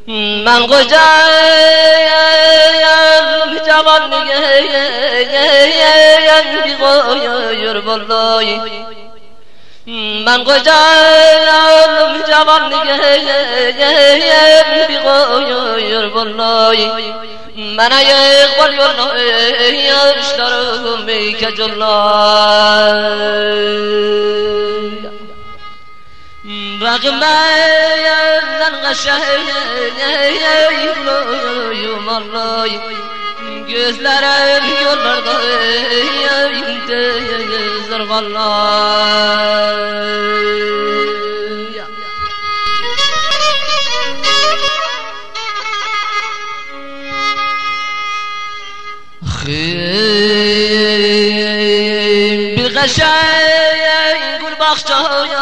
من قجایم جوان نگیم بیغایر بالای من قجایم جوان نگیم بیغایر بالای من اقبال یالای اشترم بیک جلای رقم من قشنگیم allay gözlerim yollarda yayında zargallay بالغشاي قول بخشاي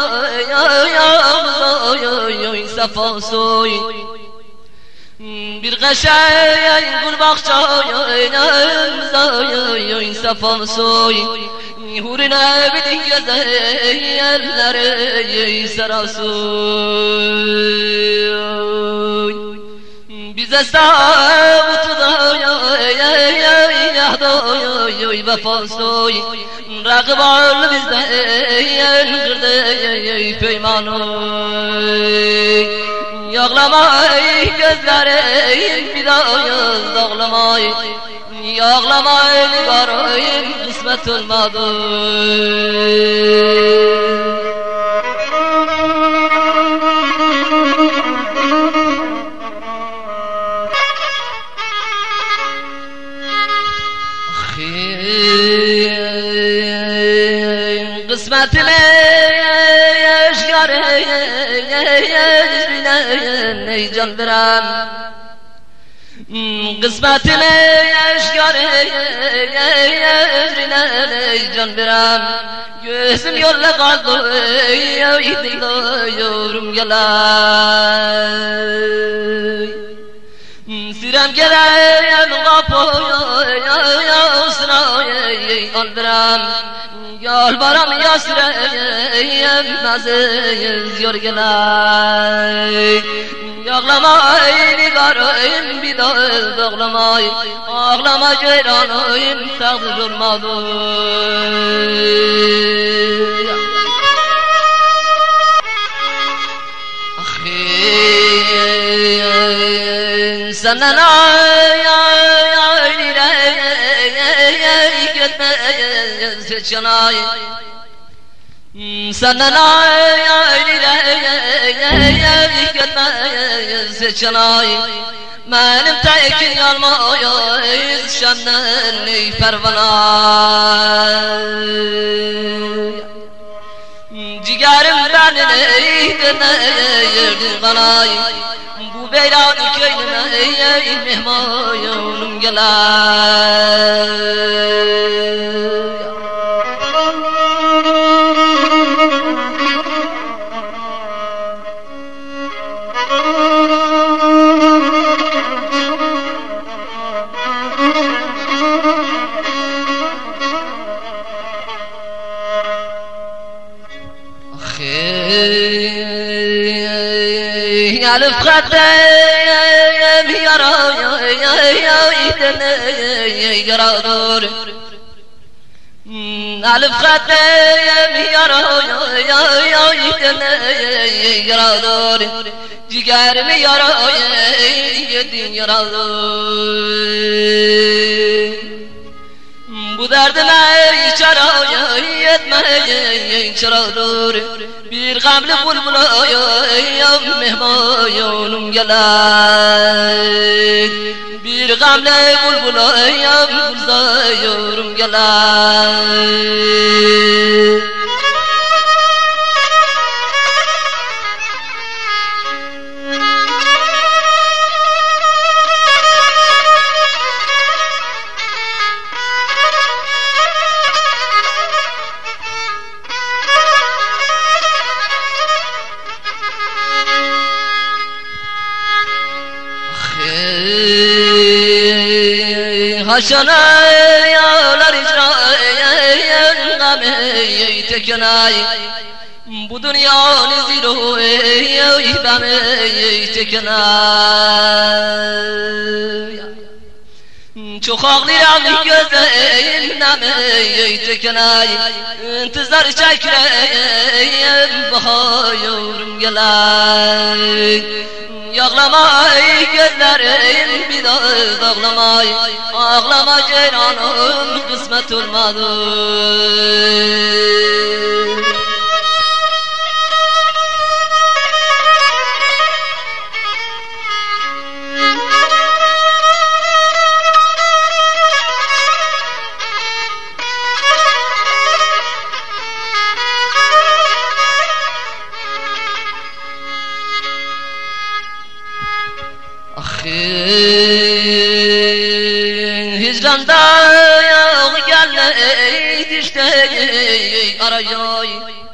صفاصوي بالغشاي قول بخشاي صفاصوي هورنا بدي زيالر سراسوي بزستاب تضايا بفاصوي رقبال bizden kırdı peymanı Yağlamay gözlerim bir daha ağlamay Yağlamay nigarayım kısmet olmadı قسمت لیش گره ای جان برم قسمت لیش گره ای جان برم gözüm yolla kaldı yorum gelay sirem gelen kapıyasına aldıram yalvaram yasireyim nazız yorgelay Ağlamay nigarayım bir daha ağlamay Ağlama ceyranayım takdir olmadı Senden ay gitme seçenay Senden ay gitme seçenay Benim tekin yalmayız şenden pervanay Ciğerimden neydine yerdin kanay Bu beyran köyüne mehmayonum gelay ألف خدام يرى يرادور ألف خدام يرى يرادور جگرم يرى يرادور Bu derdime çare yetme çaradır Bir gamlı bulbulayım mehmayonum gelay Bir gamlı bulbulayım bulzayyorum gelay Haşana yağlar icrayen Gami tekenay bu dünyanın ziro'yu beni çekene çok ağlayam gözlerimden çekene intizar çekireyim bakıyorum gelen Yağlamay gözlerim bir daha ağlamay Ağlama ceylanım kısmet olmadı Hicranda yağ gelmeydi işte arayay